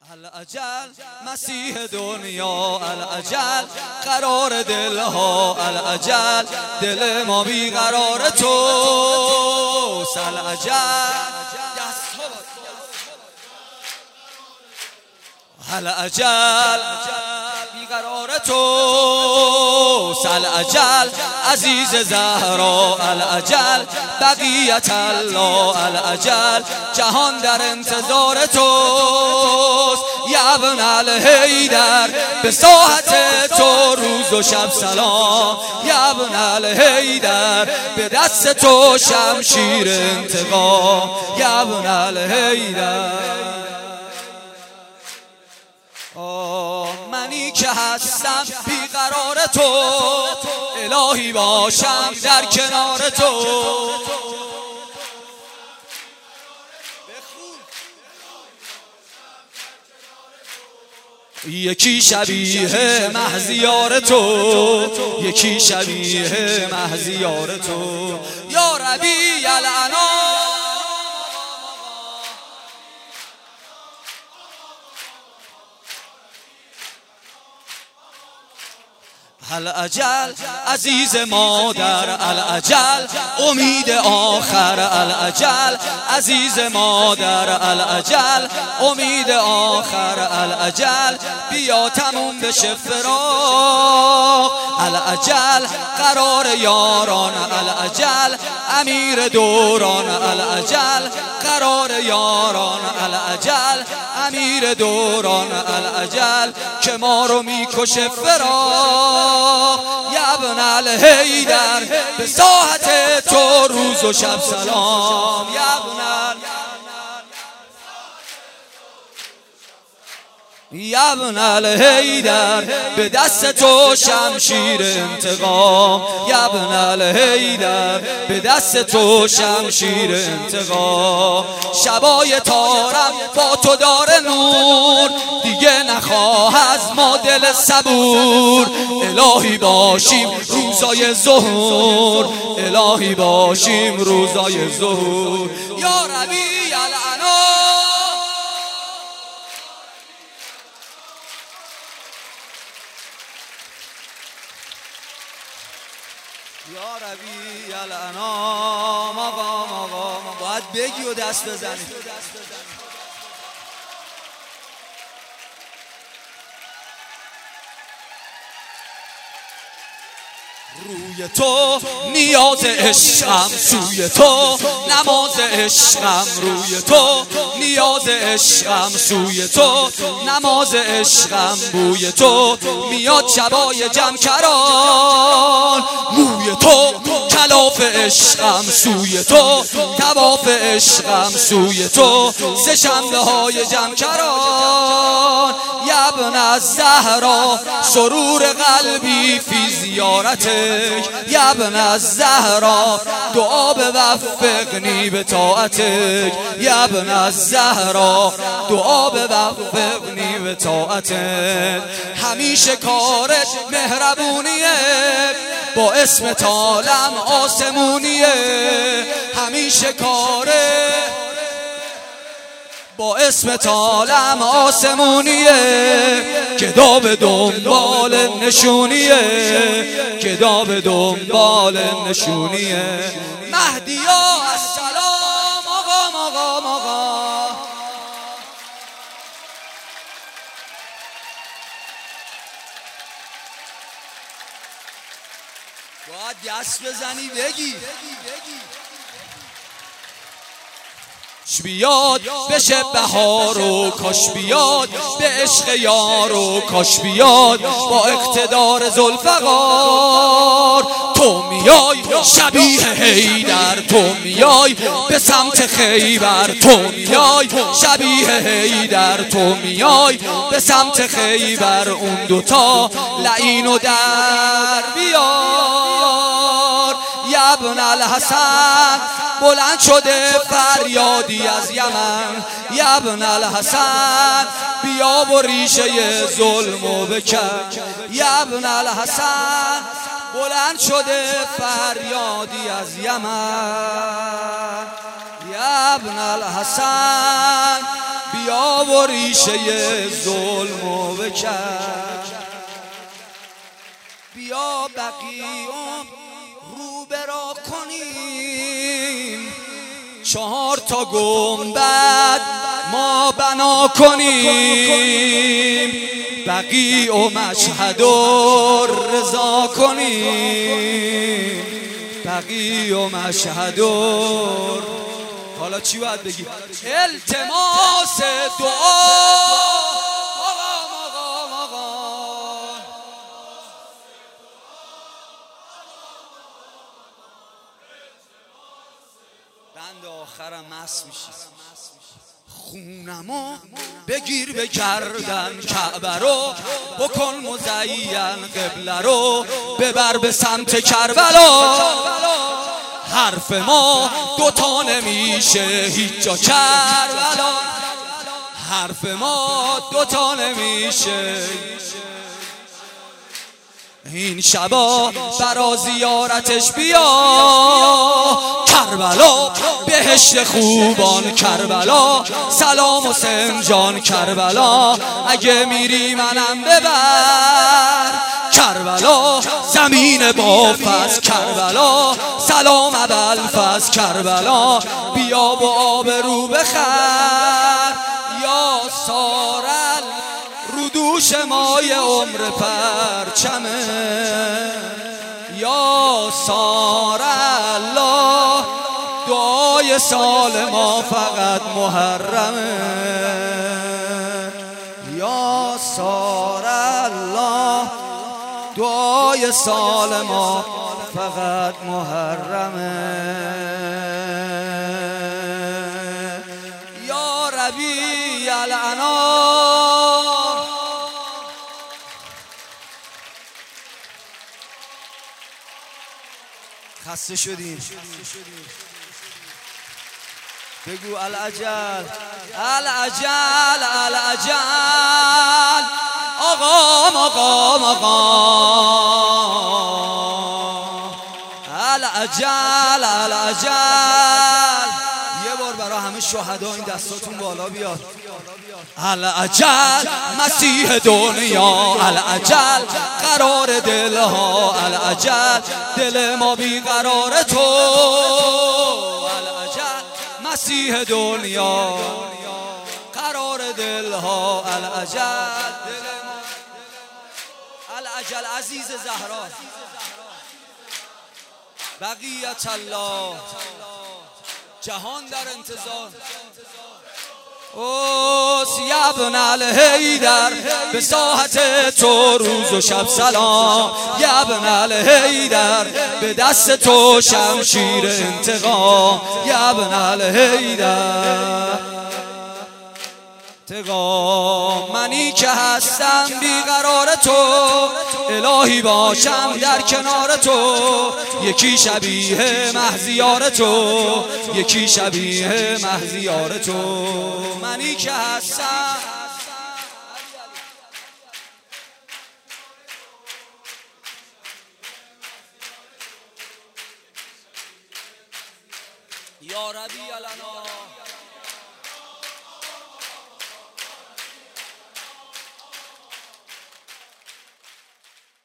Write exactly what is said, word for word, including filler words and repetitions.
الاجل مسیح دنیا، الاجل قرار دلها، الاجل دل ما بی قرار توست. الاجل الاجل بی قرار توست. الاجل عزیز زهرا، الاجل بقیت الله، الاجل جهان در انتظار توست. یا ابن الحیدر به ساحت تو روز و شب سلام، یا ابن الحیدر به دست تو شمشیر انتقام، یا ابن الحیدر. منی که هستم بیقرار تو، الهی باشم در کنار تو. یکی شبیه مهزیار تو، یکی شبیه مهزیار تو. یا ربی الانام الاجل عزیز مادر، الاجل امید آخر، الاجل عزیز مادر، الاجل امید آخر. الاجل بیا تموم بشه فراق، الاجل قرار یاران، الاجل امیر دوران، الاجل قرار یاران، الاجل امیر دوران. الاجل که ما رو میکشه فراق، یا ابن الحیدر به ساحت تو روز و شب سلام، یا ابن یا ابن الحیدر به دست تو شمشیر انتقام، یا ابن الحیدر به دست تو شمشیر انتقام. شبای تارم با تو داره نور، دیگه نخواه از ما دل صبور. الهی باشیم روزای ظهور، الهی باشیم روزای ظهور. یا ربی الانام یا ربی الانام. آقا آقا باید بگی و دست بزنی. روی تو نیاز عشقم، سوی تو نماز عشقم. روی تو نیاز عشقم، سوی تو نماز عشقم. بوی تو میاد شبای جمع کران، موی تو کلاف عشقم. سوی تو طواف عشقم، سوی تو سه شنبه های جمع کران. یا ابن الزهرا سرور قلبی فی زیارتک، یا ابن الزهرا دعا بوفقنی به طاعتک، یا ابن الزهرا دعا بوفقنی به طاعتک. همیشه کارت مهربونیه، با اسم عالم آسمونیه. همیشه کارت با اسم عالم آسمونیه. گدا به دنبال نشونیه، گدا به دنبال نشونیه. مهدیا السلام آقا آقا آقا. باید دست بزنی بگی بیاد بشه بهار و کاش بیاد به عشق یار و کاش بیاد با اقتدار ذوالفقار. تو میای شبیه حیدر، تو میای به سمت خیبر. تو میای شبیه حیدر، تو میای به سمت خیبر. اون دوتا لعین و در بیار. یا ابن الحسن بلند شده فریادی از یمن، یا ابن الحسن بیا و ریشه ظلمو بکن. یا ابن الحسن بلند شده فریادی از یمن، یا ابن الحسن بیا و ریشه ظلمو بکن، بیا بقیام رو برا کنیم، چهار تا گنبد ما بنا کنیم، بقیع و مشهد و رضا کنیم، بقیع و مشهد و حالا چی باید بگی؟ التماس دعا بند آخرم مست میشی، خونمو بگیر به گردن کعبه رو، بکن مزین قبله رو، ببر به سمت کربلا. حرف ما دوتا نمیشه هیچ جا کربلا، حرف ما دوتا نمیشه. این شبا برا زیارتش بیا کربلا، بهشت خوبان کربلا، سلام حسین جان کربلا، اگه میری منم ببر کربلا، زمین بافز کربلا، سلام ابوالفضل کربلا، بیا با آب رو بخر یا سارل، رو دوش مای عمر پرچمه یا سارل، دعای سال ما فقط محرمه یا سارل، دعای سال ما فقط محرمه یا ربیع الانام. خسته شدیم، بگو العجل العجل العجل، آقام آقام آقام، العجل العجل. یه بار برای همه شهدا این دستاتون بالا بیاد. العجل مسیح دنیا، العجل قرار دلها، العجل دل ما بی قرار تو، العجل مسیح دنیا قرار دلها، العجل العجل عزیز زهرا، بقیت الله جهان در انتظار. اوس یبن الحیدر به ساحت تو روز و شب سلام، یبن الحیدر به دست تو شمشیر انتقام، یبن الحیدر انتقام. منی که هستم بیقرار تو، الهی باشم در کنار تو، یکی شبیه مهزیار تو، یکی شبیه مهزیار تو. منی که هستم یا ربیع الانام.